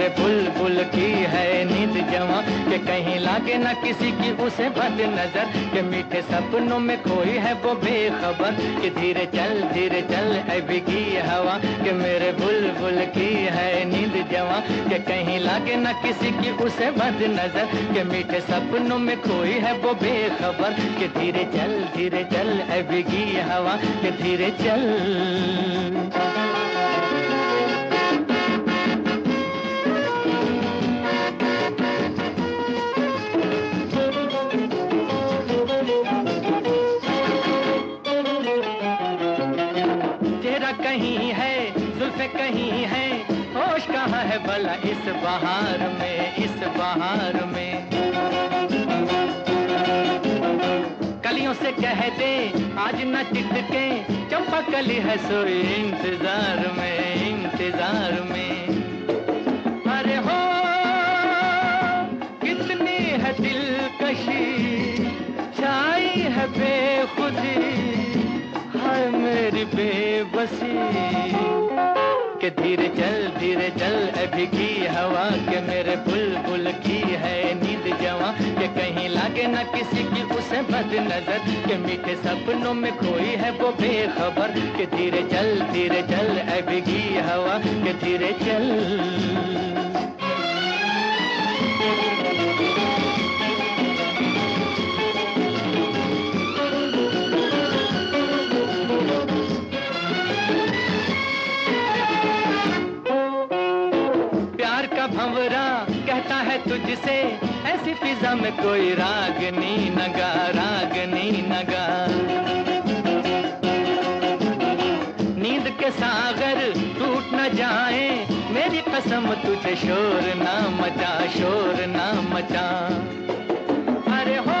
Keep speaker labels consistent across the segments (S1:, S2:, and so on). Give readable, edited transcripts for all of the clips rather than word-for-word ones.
S1: मेरे बुलबुल की है नींद जवां कि कहीं लागे ना किसी की उसे बद नजर कि मीठे सपनों में खोई है वो बेखबर कि धीरे चल ऐ भीगी हवा कि मेरे बुलबुल की है नींद जवां कि कहीं लागे ना किसी की उसे बद नजर कि मीठे सपनों में खोई है वो बेखबर कि धीरे चल ऐ भीगी हवा कि धीरे चल। चेहरा कहीं है जुल्फे कहीं है होश कहाँ है भला इस बहार में कलियों से कह दे आज न चिढ़के चंपा कली है सोई इंतजार में अरे हो कितनी है दिलकशी छाई है बेखुदी हाय मेरी बेबसी कि धीरे चल ऐ भीगी हवा कि मेरे बुलबुल की है नींद जवां कि कहीं लागे ना किसी की उसे बद नजर कि मीठे सपनों में खोई है वो बेखबर कि धीरे चल ऐ भीगी हवा कि धीरे चल। भंवरा कहता है तुझसे ऐसी फिजा में कोई रागनी नगा नींद के सागर टूट न जाए मेरी कसम तुझे शोर ना मचा अरे हो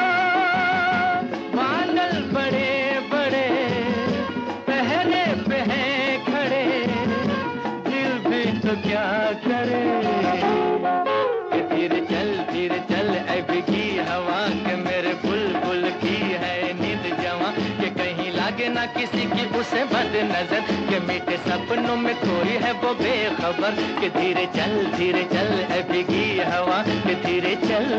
S1: बादल बड़े बड़े पहले पे हैं खड़े दिल भी तो क्या करे कि धीरे चल ऐ भीगी हवा कि मेरे बुलबुल की है नींद जवां कि कहीं लागे ना किसी की उसे बद नजर कि मीठे सपनों में खोई है वो बेखबर कि धीरे चल ऐ भीगी हवा कि धीरे चल।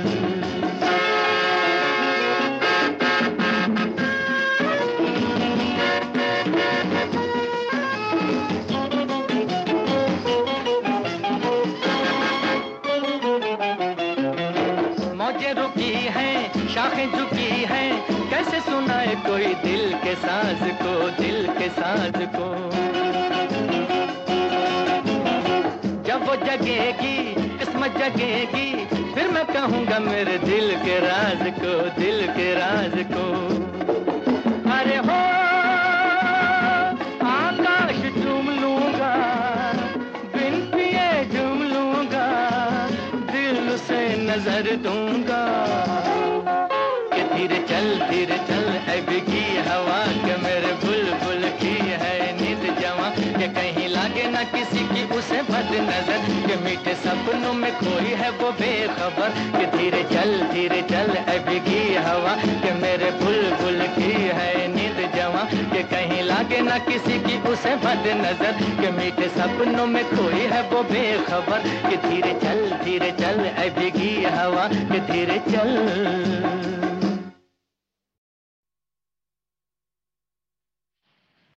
S1: रुकी है शाखें झुकी है कैसे सुनाए कोई दिल के साज को जब वो जगेगी किस्मत जगेगी फिर मैं कहूँगा मेरे दिल के राज को अरे हो आकाश चूम लूंगा बिन पिए झूम लूंगा दिल से नजर दूंगा कि धीरे चल ऐ भीगी हवा कि मेरे बुलबुल की है नींद जवां कि कहीं लागे ना किसी की उसे बद नजर कि मीठे सपनों में खोई है वो बेखबर कि धीरे चल ऐ भीगी हवा कि मेरे बुलबुल की है नींद जवां कि कहीं लागे ना किसी की उसे बद नजर कि मीठे सपनों में खोई है वो बेखबर कि धीरे चल ऐ भीगी हवा कि धीरे चल।